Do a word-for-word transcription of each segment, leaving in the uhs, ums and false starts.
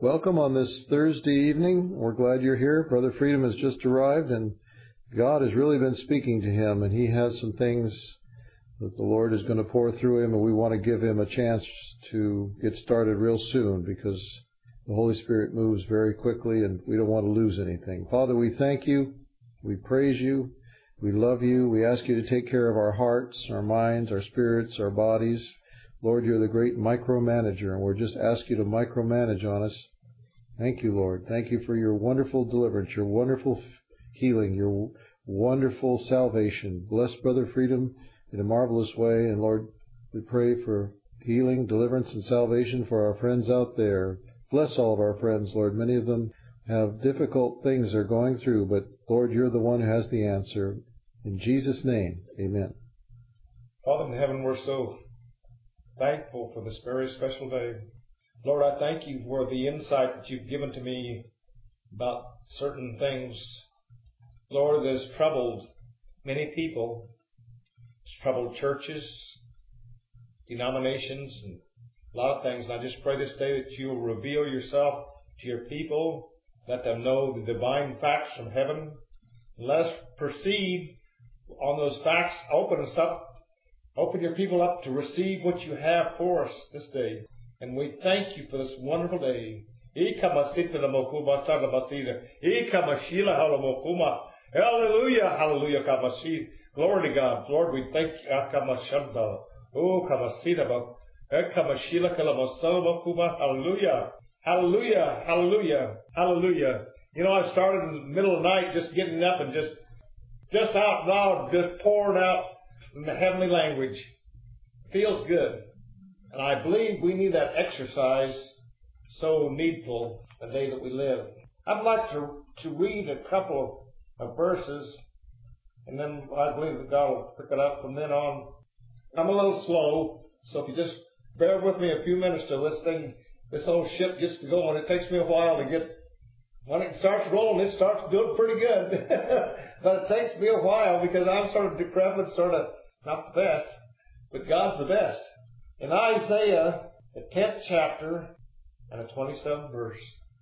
Welcome on this Thursday evening. We're glad you're here. Brother Freedom has just arrived, and God has really been speaking to him, and he has some things that the Lord is going to pour through him, and we want to give him a chance to get started real soon because the Holy Spirit moves very quickly, and we don't want to lose anything. Father, we thank you. We praise you. We love you. We ask you to take care of our hearts, our minds, our spirits, our bodies. Lord, you're the great micromanager, and we're just asking you to micromanage on us. Thank you, Lord. Thank you for your wonderful deliverance, your wonderful healing, your wonderful salvation. Bless Brother Freedom in a marvelous way. And Lord, we pray for healing, deliverance, and salvation for our friends out there. Bless all of our friends, Lord. Many of them have difficult things they're going through, but Lord, you're the one who has the answer. In Jesus' name, amen. Father in heaven, we're so thankful for this very special day. Lord, I thank you for the insight that you've given to me about certain things, Lord, that has troubled many people. It's troubled churches, denominations, and a lot of things. And I just pray this day that you will reveal yourself to your people, let them know the divine facts from heaven. Let us proceed on those facts. Open us up, open your people up to receive what you have for us this day. And we thank you for this wonderful day. Hallelujah, hallelujah, glory to God. Lord, we thank you. Oh, hallelujah, hallelujah, hallelujah, hallelujah. You know, I started in the middle of the night just getting up and just, just out loud, just pouring out in the heavenly language. Feels good. And I believe we need that exercise so needful the day that we live. I'd like to, to read a couple of verses, and then I believe that God will pick it up from then on. I'm a little slow, so if you just bear with me a few minutes till this thing, this whole ship gets to going. It takes me a while to get, when it starts rolling, it starts doing pretty good. But it takes me a while because I'm sort of decrepit, sort of not the best, but God's the best. In Isaiah, the tenth chapter, and the twenty-seventh verse.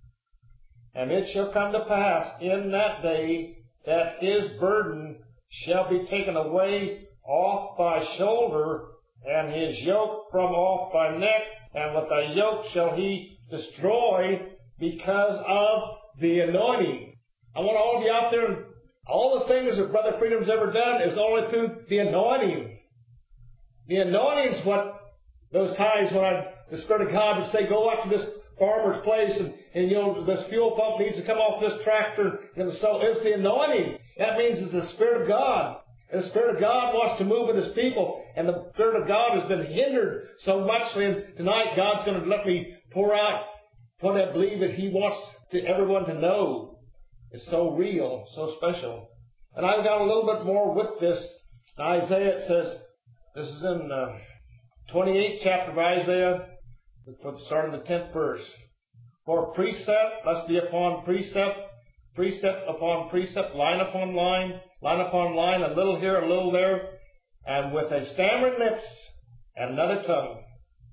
And it shall come to pass in that day that his burden shall be taken away off thy shoulder, and his yoke from off thy neck, and with thy yoke shall he destroy because of the anointing. I want all of you out there, and all the things that Brother Freedom's ever done is only through the anointing. The anointing is what those times when I, the Spirit of God would say, go out to this farmer's place and, and you know, this fuel pump needs to come off this tractor. And so it's the anointing. That means it's the Spirit of God. And the Spirit of God wants to move with His people. And the Spirit of God has been hindered so much. And tonight God's going to let me pour out what I believe that He wants to everyone to know. It's so real, so special. And I've got a little bit more with this. In Isaiah, it says, this is in uh, twenty-eighth chapter of Isaiah, starting the tenth verse. For precept must be upon precept, precept upon precept, line upon line, line upon line, a little here, a little there, and with a stammering lips and another tongue.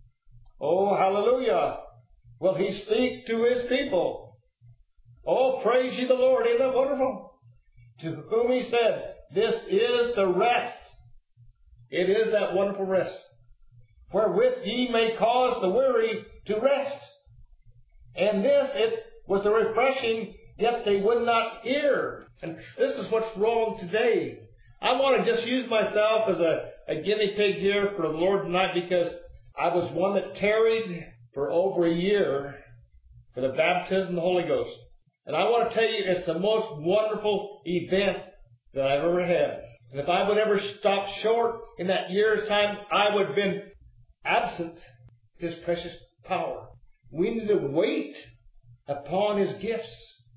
Oh, hallelujah! Will He speak to His people? Oh, praise ye the Lord! Isn't that wonderful? To whom He said, this is the rest. It is that wonderful rest, wherewith ye may cause the weary to rest. And this, it was a refreshing, yet they would not hear. And this is what's wrong today. I want to just use myself as a, a guinea pig here for the Lord tonight because I was one that tarried for over a year for the baptism of the Holy Ghost. And I want to tell you, it's the most wonderful event that I've ever had. And if I would ever stop short in that year's time, I would have been absent His precious power. We need to wait upon His gifts.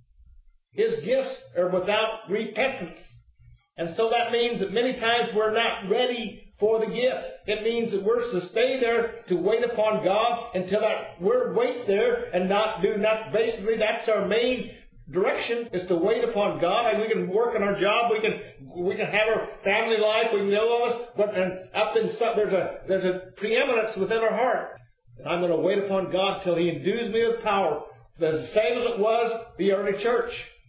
His gifts are without repentance. And so that means that many times we're not ready for the gift. It means that we're to stay there to wait upon God until that we're wait there and not do nothing. Basically, that's our main direction, is to wait upon God. And we can work on our job, we can we can have our family life, we can know all this, but and up in some, there's a there's a preeminence within our heart. And I'm going to wait upon God till He endues me with power the same as it was the early church.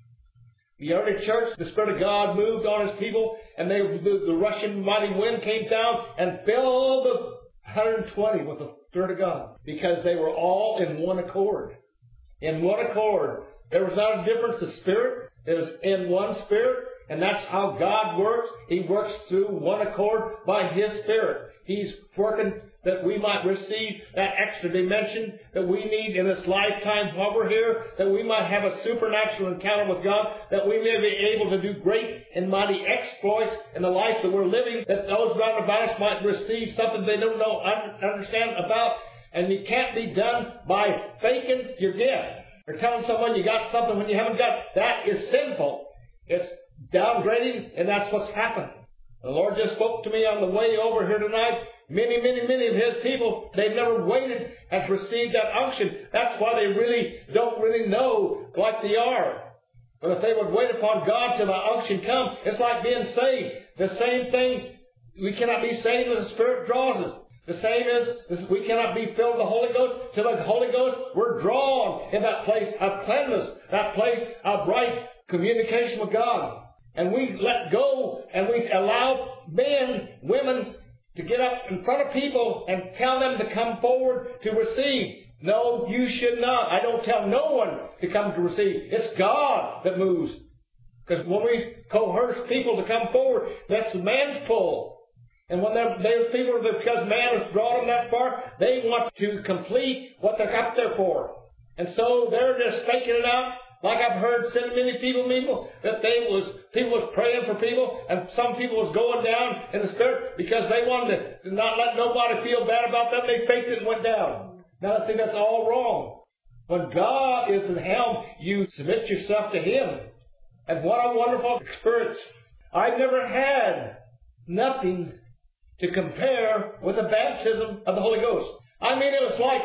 The early church, the Spirit of God moved on His people, and they, the, the rushing mighty wind came down and filled the one hundred twenty with the Spirit of God, because they were all in one accord. In one accord. There was not a difference of spirit. It was in one Spirit, and that's how God works. He works through one accord by His Spirit. He's working that we might receive that extra dimension that we need in this lifetime while we're here, that we might have a supernatural encounter with God, that we may be able to do great and mighty exploits in the life that we're living, that those round about us might receive something they don't know, understand about. And it can't be done by faking your gift or telling someone you got something when you haven't got it. That is sinful. It's downgrading, and that's what's happened. The Lord just spoke to me on the way over here tonight. Many, many, many of His people, they've never waited and received that unction. That's why they really don't really know like they are. But if they would wait upon God till the unction comes, it's like being saved. The same thing, we cannot be saved as the Spirit draws us. The same as we cannot be filled with the Holy Ghost till the Holy Ghost, we're drawn in that place of cleanness, that place of right communication with God. And we let go and we allow men, women, to get up in front of people and tell them to come forward to receive. No, you should not. I don't tell no one to come to receive. It's God that moves. Because when we coerce people to come forward, that's man's pull. And when those people, because man has brought them that far, they want to complete what they're up there for. And so they're just faking it out. Like I've heard so many people, people that they was people was praying for people, and some people was going down in the Spirit because they wanted to not let nobody feel bad about them. They faked it and went down. Now I think that's all wrong. When God is in helm, you submit yourself to Him. And what a wonderful experience. I've never had nothing to compare with the baptism of the Holy Ghost. I mean, it was like,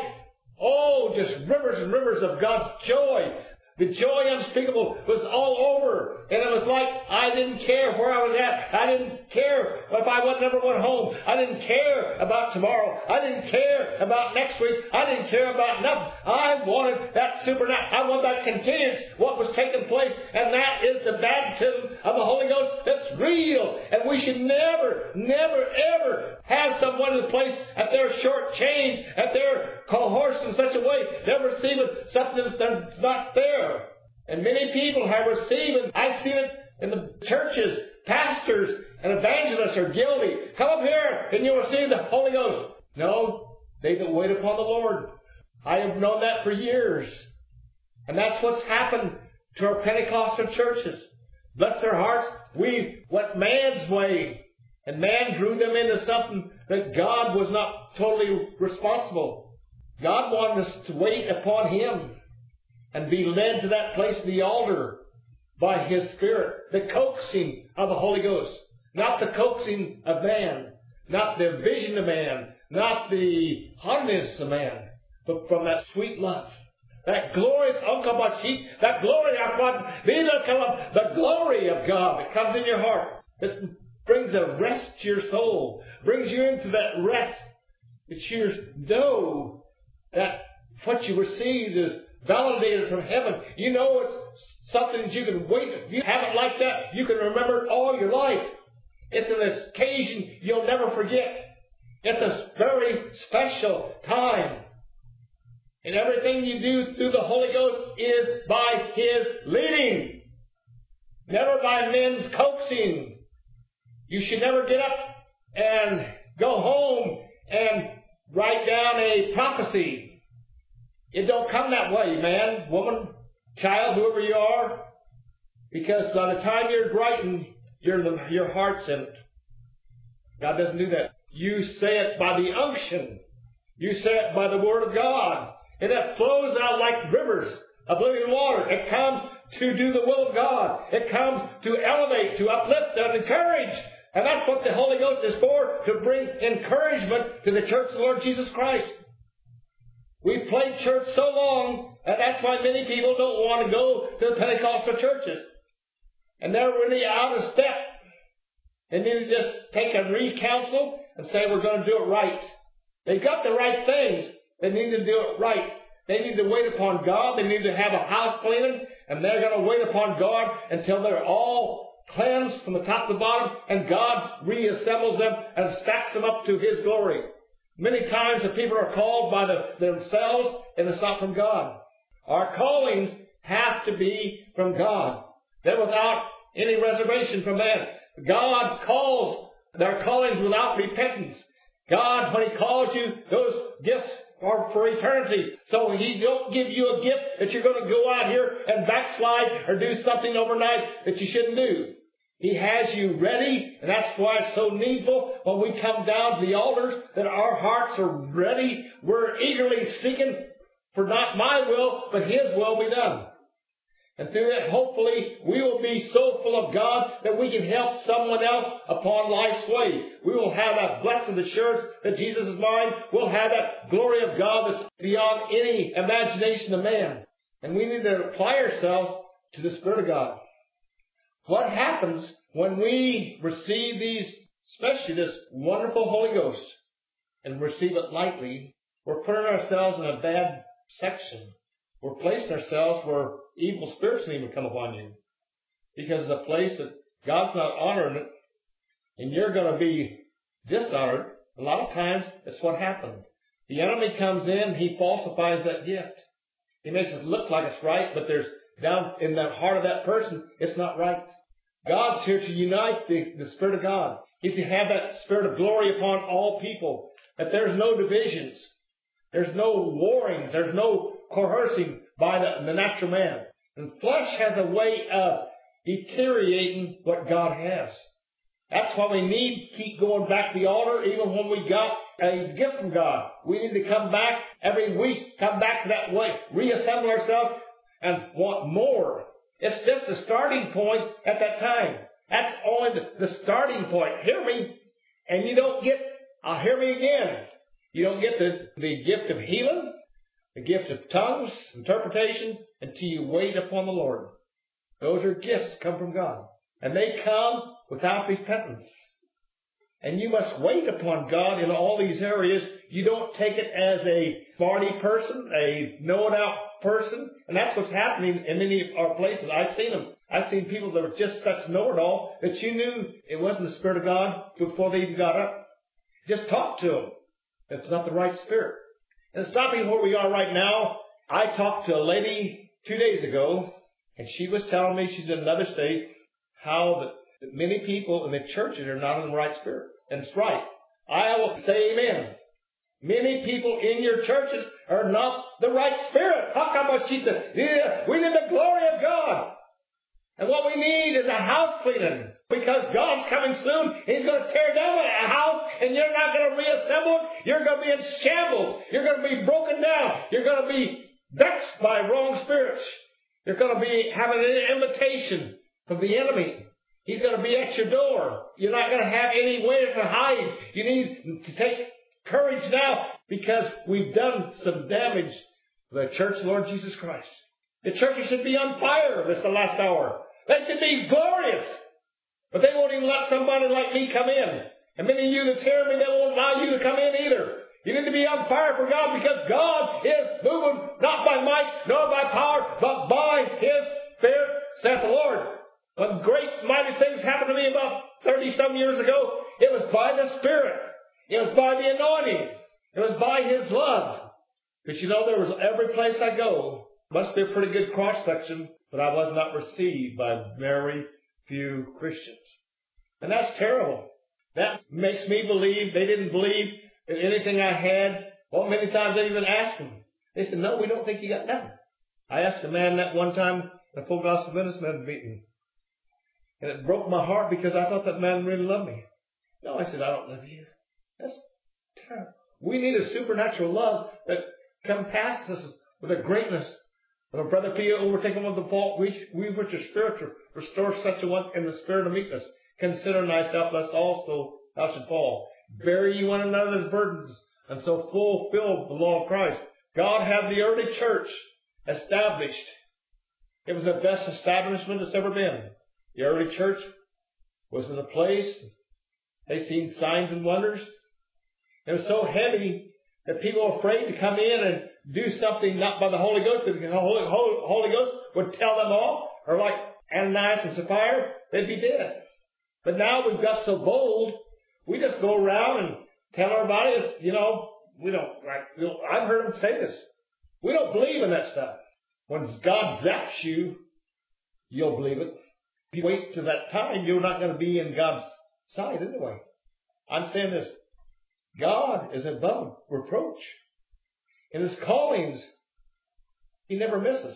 oh, just rivers and rivers of God's joy. The joy unspeakable was all over. And it was like I didn't care where I was at. I didn't care if I would never went home. I didn't care about tomorrow. I didn't care about next week. I didn't care about nothing. I wanted that supernatural. I wanted that continuance, what was taking place. And that is the baptism of the Holy Ghost that's real. And we should never, never, ever have someone in the place that they're shortchanged, that they're coerced in such a way. They're receiving something that's not there. And many people have received, I've seen it in the churches, pastors and evangelists are guilty. Come up here and you'll receive the Holy Ghost. No, they that wait upon the Lord. I have known that for years. And that's what's happened to our Pentecostal churches. Bless their hearts. We went man's way. And man drew them into something that God was not totally responsible. God wanted us to wait upon Him and be led to that place of the altar by His Spirit. The coaxing of the Holy Ghost. Not the coaxing of man. Not the vision of man. Not the hardness of man. But from that sweet love. That glorious, that glory of God, the glory of God that comes in your heart. It brings a rest to your soul. Brings you into that rest. That you know that what you received is validated from heaven. You know it's something that you can wait. If you have it like that, you can remember it all your life. It's an occasion you'll never forget. It's a very special time. And everything you do through the Holy Ghost is by His leading. Never by men's coaxing. You should never get up and go home and write down a prophecy. It don't come that way, man, woman, child, whoever you are. Because by the time you're writing, your, your heart's in it. God doesn't do that. You say it by the unction. You say it by the Word of God. And it flows out like rivers of living water. It comes to do the will of God. It comes to elevate, to uplift, and encourage. And that's what the Holy Ghost is for, to bring encouragement to the church of the Lord Jesus Christ. We've played church so long, and that's why many people don't want to go to the Pentecostal churches. And they're really out of step. They need to just take a re-counsel and say, we're going to do it right. They've got the right things. They need to do it right. They need to wait upon God. They need to have a house cleaning, and they're going to wait upon God until they're all cleansed from the top to the bottom, and God reassembles them and stacks them up to His glory. Many times the people are called by the, themselves, and it's not from God. Our callings have to be from God. They're without any reservation from man. God calls their callings without repentance. God, when He calls you, those gifts are for eternity. So He don't give you a gift that you're going to go out here and backslide or do something overnight that you shouldn't do. He has you ready, and that's why it's so needful when we come down to the altars that our hearts are ready. We're eagerly seeking for not my will, but His will be done. And through that, hopefully, we will be so full of God that we can help someone else upon life's way. We will have that blessed assurance that Jesus is mine. We'll have that glory of God that's beyond any imagination of man. And we need to apply ourselves to the Spirit of God. What happens when we receive these, especially this wonderful Holy Ghost, and receive it lightly? We're putting ourselves in a bad section. We're placing ourselves where evil spirits can even come upon you. Because it's a place that God's not honoring it, and you're going to be dishonored. A lot of times, that's what happens. The enemy comes in, he falsifies that gift. He makes it look like it's right, but there's down in the heart of that person, it's not right. God's here to unite the, the Spirit of God. He's to have that Spirit of glory upon all people. That there's no divisions. There's no warring. There's no coercing by the, the natural man. And flesh has a way of deteriorating what God has. That's why we need to keep going back to the altar, even when we got a gift from God. We need to come back every week, come back to that way, reassemble ourselves, and want more. It's just the starting point at that time. That's only the, the starting point. Hear me, and you don't get, I'll hear me again. You don't get the, the gift of healing, the gift of tongues, interpretation, until you wait upon the Lord. Those are gifts that come from God. And they come without repentance. And you must wait upon God in all these areas. You don't take it as a smarty person, a know-it-out person. And that's what's happening in many of our places. I've seen them. I've seen people that were just such know-it-all that you knew it wasn't the Spirit of God before they even got up. Just talk to them. It's not the right spirit. And stopping where we are right now, I talked to a lady two days ago, and she was telling me, she's in another state, how that many people in the churches are not in the right spirit. And it's right. I will say amen. Many people in your churches are not the right spirit. How come I see the, yeah, we need the glory of God. And what we need is a house cleaning. Because God's coming soon. He's going to tear down a house, and you're not going to reassemble it. You're going to be in shambles. You're going to be broken down. You're going to be vexed by wrong spirits. You're going to be having an invitation from the enemy. He's going to be at your door. You're not going to have anywhere to hide. You need to take courage now, because we've done some damage to the church of Lord Jesus Christ. The churches should be on fire this the last hour. They should be glorious. But they won't even let somebody like me come in. And many of you that's hearing me, they won't allow you to come in either. You need to be on fire for God, because God is moving not by might nor by power, but by His Spirit, saith the Lord. When great mighty things happened to me about thirty some years ago, it was by the Spirit. It was by the anointing. It was by His love. Because you know, there was every place I go, must be a pretty good cross-section, but I was not received by very few Christians. And that's terrible. That makes me believe they didn't believe in anything I had. Well, many times I even asked them. They said, no, we don't think you got nothing. I asked a man that one time at a Full Gospel Adventist man meeting. And it broke my heart, because I thought that man really loved me. No, I said, I don't love you. That's terrible. We need a supernatural love that compasses us with a greatness. When a brother Peter overtaken with the fault, we, we which are spiritual, restore such a one in the spirit of meekness. Consider thyself, lest also thou should fall. Bear ye one another's burdens, and so fulfill the law of Christ. God had the early church established. It was the best establishment that's ever been. The early church was in a place, they seen signs and wonders. It was so heavy that people were afraid to come in and do something not by the Holy Ghost, because the Holy, Holy, Holy Ghost would tell them off, or like Ananias and Sapphira, they'd be dead. But now we've got so bold, we just go around and tell everybody, it's, you know, we don't, like, you know, I've heard them say this. We don't believe in that stuff. When God zaps you, you'll believe it. If you wait to that time, you're not going to be in God's sight anyway. I'm saying this. God is above reproach. In His callings, He never misses.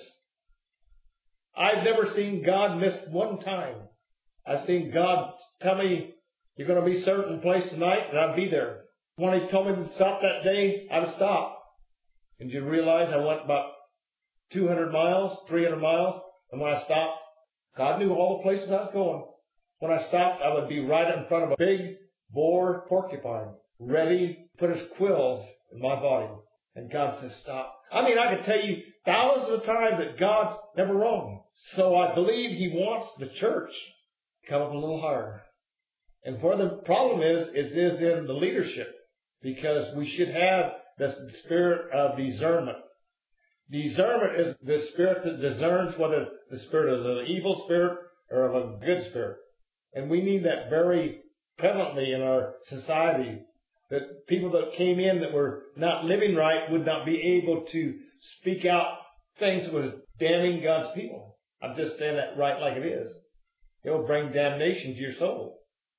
I've never seen God miss one time. I've seen God tell me, you're going to be certain place tonight, and I'd be there. When He told me to stop that day, I would stop. And you realize I went about two hundred miles, three hundred miles, and when I stopped, God knew all the places I was going. When I stopped, I would be right in front of a big boar porcupine, ready to put his quills in my body. And God says, stop. I mean, I could tell you thousands of times that God's never wrong. So I believe He wants the church to come up a little higher. And where the problem is, is, is in the leadership. Because we should have the spirit of discernment. Discernment is the spirit that discerns whether the spirit is an evil spirit or of a good spirit. And we need that very prevalently in our society. That people that came in that were not living right would not be able to speak out things that were damning God's people. I'm just saying that right like it is. It will bring damnation to your soul.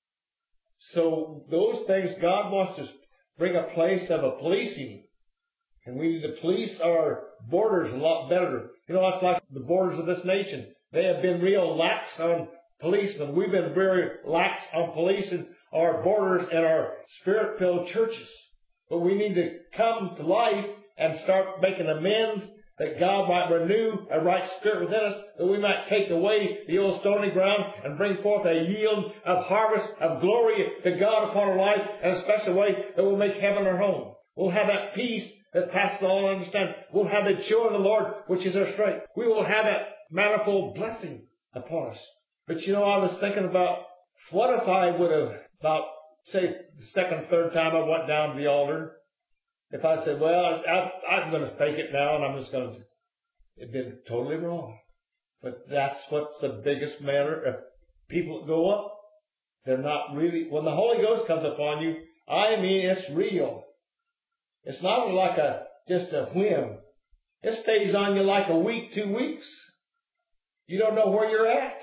So those things, God wants to bring a place of a policing. And we need to police our borders a lot better. You know, it's like the borders of this nation. They have been real lax on policemen. We've been very lax on policing our borders and our spirit-filled churches. But we need to come to life and start making amends, that God might renew a right spirit within us, that we might take away the old stony ground and bring forth a yield of harvest of glory to God upon our lives in a special way that will make heaven our home. We'll have that peace that passes all understanding. We'll have the joy of the Lord, which is our strength. We will have that manifold blessing upon us. But you know, I was thinking about, what if I would have, about, say, the second, third time I went down to the altar, if I said, well, I, I'm going to fake it now and I'm just going to, it'd been totally wrong. But that's what's the biggest matter. If people go up, they're not really, when the Holy Ghost comes upon you, I mean, it's real. It's not like a, just a whim. It stays on you like a week, two weeks. You don't know where you're at.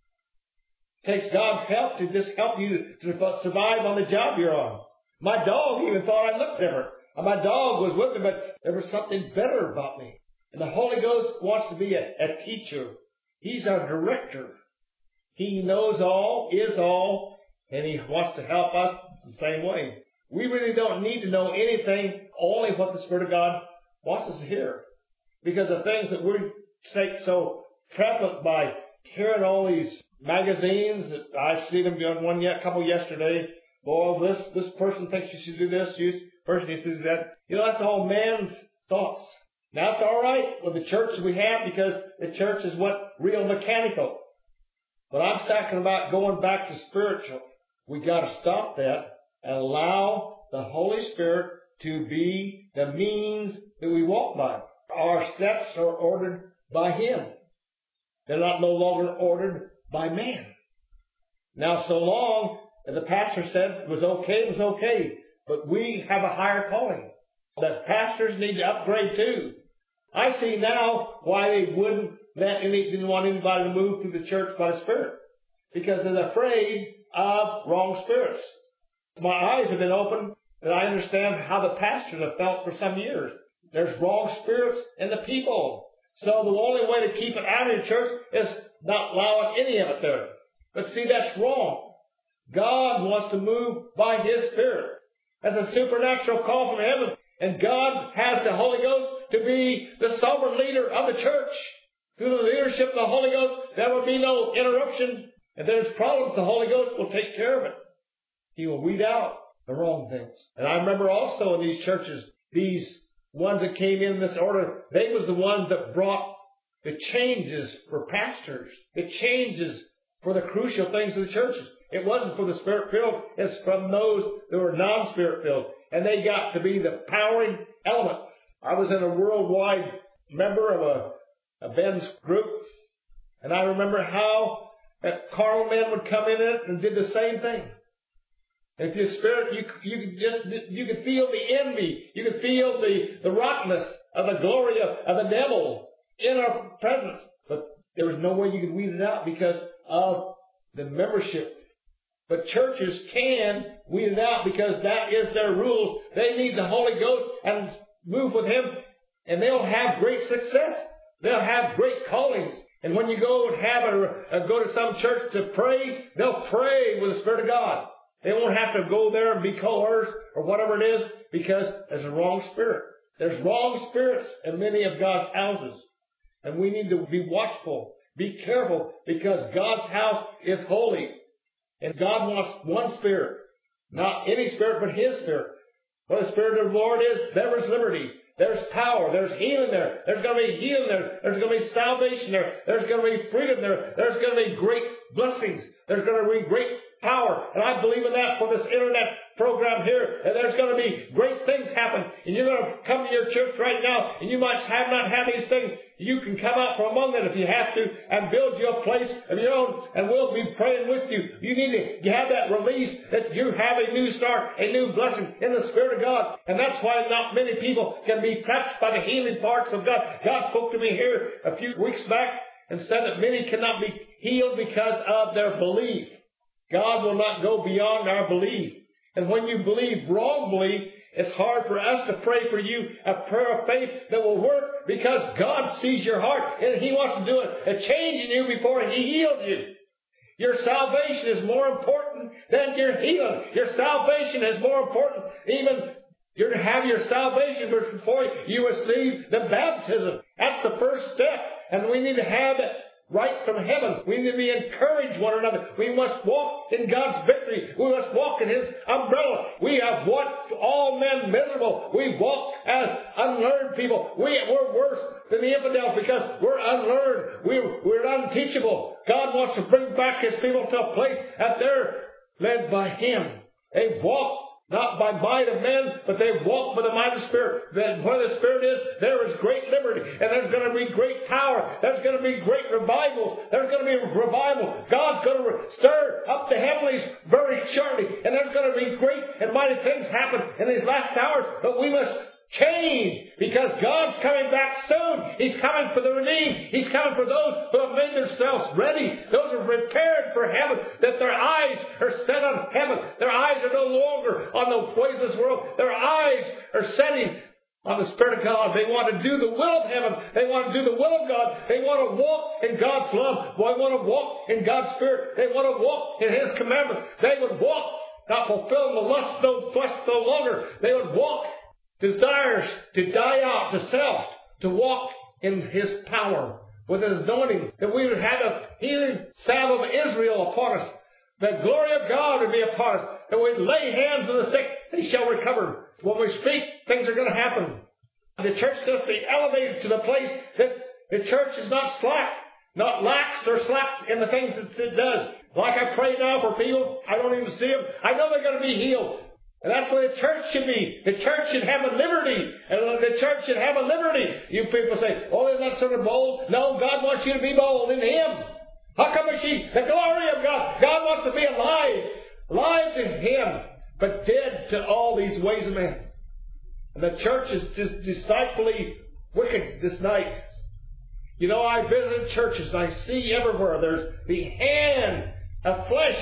It takes God's help to just help you to survive on the job you're on. My dog even thought I looked different. My dog was with me, but there was something better about me. And the Holy Ghost wants to be a, a teacher. He's our director. He knows all, is all, and He wants to help us the same way. We really don't need to know anything, only what the Spirit of God wants us to hear. Because the things that we take so prevalent by hearing all these magazines, that I've seen them doing one yet, a couple yesterday. Boy, this, this person thinks you should do this, this person needs to do that. You know, that's all man's thoughts. Now it's all right with the churches we have, because the church is what? Real mechanical. But I'm talking about going back to spiritual. We got to stop that and allow the Holy Spirit to be the means that we walk by. Our steps are ordered by Him. They're not no longer ordered by man. Now, so long as the pastor said it was okay, it was okay. But we have a higher calling. That pastors need to upgrade too. I see now why they wouldn't let any, didn't want anybody to move through the church by the Spirit. Because they're afraid of wrong spirits. My eyes have been opened, and I understand how the pastors have felt for some years. There's wrong spirits in the people. So the only way to keep it out of the church is not allowing any of it there. But see, that's wrong. God wants to move by His Spirit. As a supernatural call from heaven. And God has the Holy Ghost to be the sovereign leader of the church. Through the leadership of the Holy Ghost, there will be no interruption. If there's problems, the Holy Ghost will take care of it. He will weed out the wrong things. And I remember also in these churches, these ones that came in this order, they was the ones that brought the changes for pastors, the changes for the crucial things of the churches. It wasn't for the Spirit-filled, it's from those that were non-Spirit-filled. And they got to be the powering element. I was in a worldwide member of a, a Ben's group, and I remember how that carnal men would come in it and did the same thing. If your spirit, you you could just you could feel the envy, you could feel the the rottenness of the glory of, of the devil in our presence, but there was no way you could weed it out because of the membership. But churches can weed it out because that is their rules. They need the Holy Ghost and move with Him, and they'll have great success. They'll have great callings. And when you go and have a, a go to some church to pray, they'll pray with the Spirit of God. They won't have to go there and be coerced or whatever it is because there's a wrong spirit. There's wrong spirits in many of God's houses. And we need to be watchful, be careful, because God's house is holy. And God wants one Spirit. Not any Spirit, but His Spirit. Where the Spirit of the Lord is, there is liberty. There's power. There's healing there. There's going to be healing there. There's going to be salvation there. There's going to be freedom there. There's going to be great blessings. There's going to be great power. And I believe in that for this internet program here. And there's going to be great things happen. And you're going to come to your church right now, and you might have not have these things. You can come out from among them if you have to and build you a place of your own, and we'll be praying with you. You need to have that release that you have a new start, a new blessing in the Spirit of God. And that's why not many people can be touched by the healing parts of God. God spoke to me here a few weeks back and said that many cannot be healed because of their belief. God will not go beyond our belief. And when you believe wrong belief, it's hard for us to pray for you a prayer of faith that will work because God sees your heart and He wants to do a, a change in you before He heals you. Your salvation is more important than your healing. Your salvation is more important. Even you have your salvation before you receive the baptism. That's the first step. And we need to have it right from heaven. We need to be encouraged one another. We must walk in God's victory. We must walk in His umbrella. We have walked all men miserable. We walk as unlearned people. We, we're worse than the infidels because we're unlearned. We're, we're unteachable. God wants to bring back His people to a place that they're led by Him. They walk not by might of men, but they walk by the might of the Spirit. Then where the Spirit is, there is great liberty. And there's going to be great power. There's going to be great revival. There's going to be revival. God's going to stir up the heavenlies very shortly. And there's going to be great and mighty things happen in these last hours. But we must change because God's coming back soon. He's coming for the redeemed. He's coming for those who have made themselves ready. Those who are prepared for heaven. That their eyes are set on heaven. Their eyes are no longer on the ways of this world. Their eyes are setting on the Spirit of God. They want to do the will of heaven. They want to do the will of God. They want to walk in God's love. They want to walk in God's Spirit. They want to walk in His commandments. They would walk, not fulfilling the lust of the flesh no longer. They would walk desires to die out, to self, to walk in His power, with His anointing, that we would have a healing salve of Israel upon us. The glory of God would be upon us, that we'd lay hands on the sick, they shall recover. When we speak, things are going to happen. The church has to be elevated to the place that the church is not slack, not lax or slack in the things that it does. Like I pray now for people, I don't even see them. I know they're going to be healed. And that's where the church should be. The church should have a liberty. And the church should have a liberty. You people say, oh, isn't that sort of bold? No, God wants you to be bold in Him. How come is she? The glory of God. God wants to be alive. Alive to Him. But dead to all these ways of men. And the church is just decidedly wicked this night. You know, I visit churches and I see everywhere there's the hand of flesh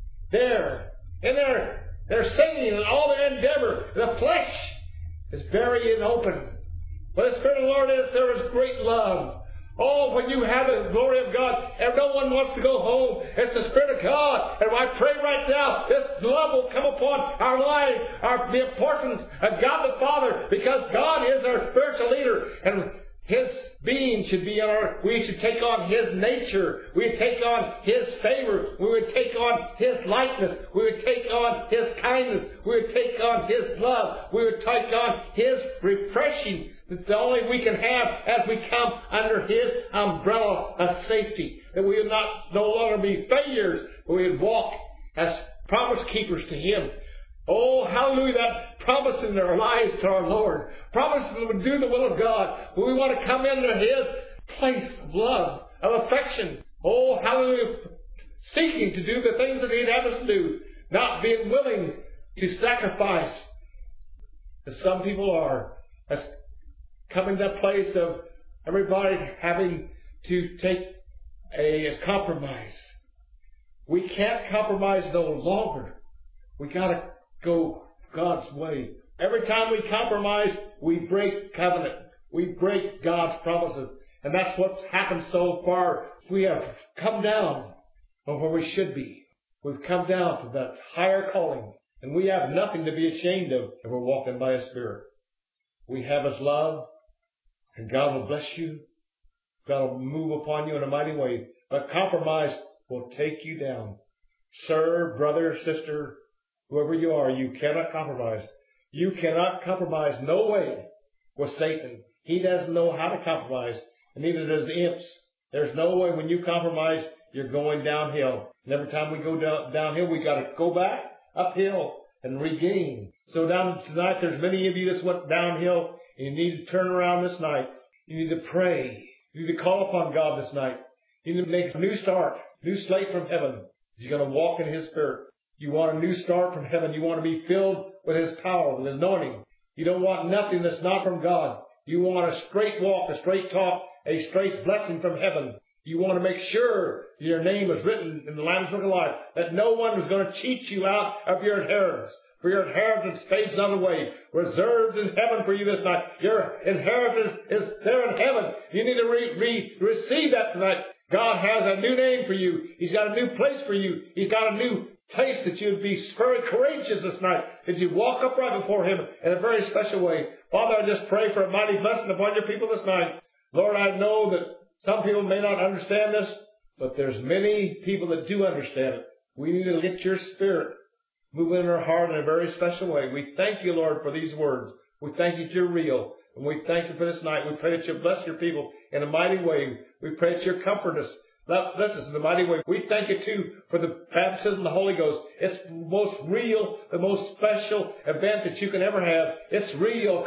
there. And there. They're singing and all their endeavor. The flesh is very and open. But the Spirit of the Lord is, there is great love. Oh, when you have the glory of God, and no one wants to go home, it's the Spirit of God. And I pray right now, this love will come upon our life, our, the importance of God the Father, because God is our spiritual leader. And His being should be our, we should take on His nature. We would take on His favor. We would take on His likeness. We would take on His kindness. We would take on His love. We would take on His refreshing. That's the only we can have as we come under His umbrella of safety. That we would not no longer be failures, but we would walk as promise keepers to Him. Oh, hallelujah, that promise in their lives to our Lord. Promise that we would do the will of God. But we want to come into His place of love, of affection. Oh, hallelujah, seeking to do the things that He'd have us do. Not being willing to sacrifice, as some people are. That's coming to that place of everybody having to take a, a compromise. We can't compromise no longer. We got to go God's way. Every time we compromise, we break covenant. We break God's promises. And that's what's happened so far. We have come down from where we should be. We've come down to that higher calling. And we have nothing to be ashamed of if we're walking by His Spirit. We have His love. And God will bless you. God will move upon you in a mighty way. But compromise will take you down. Sir, brother, sister, whoever you are, you cannot compromise. You cannot compromise no way with Satan. He doesn't know how to compromise, and neither does the imps. There's no way when you compromise, you're going downhill. And every time we go down, downhill, we got to go back uphill and regain. So down tonight, there's many of you that's went downhill, and you need to turn around this night. You need to pray. You need to call upon God this night. You need to make a new start, new slate from heaven. You're going to walk in His Spirit. You want a new start from heaven. You want to be filled with His power, with His anointing. You don't want nothing that's not from God. You want a straight walk, a straight talk, a straight blessing from heaven. You want to make sure your name is written in the Lamb's Book of Life, that no one is going to cheat you out of your inheritance. For your inheritance stays another way, reserved in heaven for you this night. Your inheritance is there in heaven. You need to re- re- receive that tonight. God has a new name for you. He's got a new place for you. He's got a new place that you'd be very courageous this night, that you walk upright before Him in a very special way. Father, I just pray for a mighty blessing upon your people this night. Lord, I know that some people may not understand this, but there's many people that do understand it. We need to get your Spirit moving in our heart in a very special way. We thank you, Lord, for these words. We thank you that you're real. And we thank you for this night. We pray that you bless your people in a mighty way. We pray that you comfort us. Bless us in a mighty way. We thank you, too, for the baptism of the Holy Ghost. It's the most real, the most special event that you can ever have. It's real.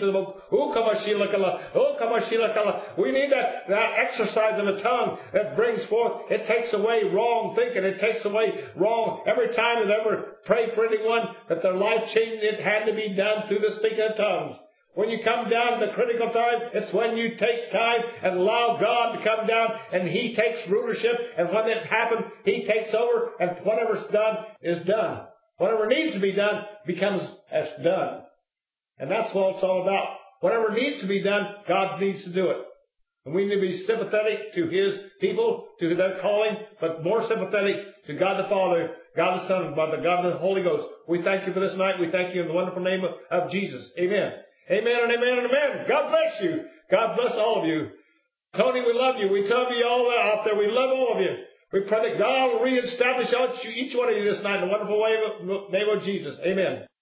We need that, that exercise of the tongue that brings forth. It takes away wrong thinking. It takes away wrong. Every time that ever pray for anyone that their life changed, it had to be done through the speaking of tongues. When you come down to the critical time, it's when you take time and allow God to come down and He takes rulership. And when that happens, He takes over and whatever's done is done. Whatever needs to be done becomes as done. And that's what it's all about. Whatever needs to be done, God needs to do it. And we need to be sympathetic to His people, to their calling, but more sympathetic to God the Father, God the Son, and God the Holy Ghost. We thank you for this night. We thank you in the wonderful name of, of Jesus. Amen. Amen and amen and amen. God bless you. God bless all of you. Tony, we love you. We love you all out there. We love all of you. We pray that God will reestablish each one of you this night in the wonderful way of, name of Jesus. Amen.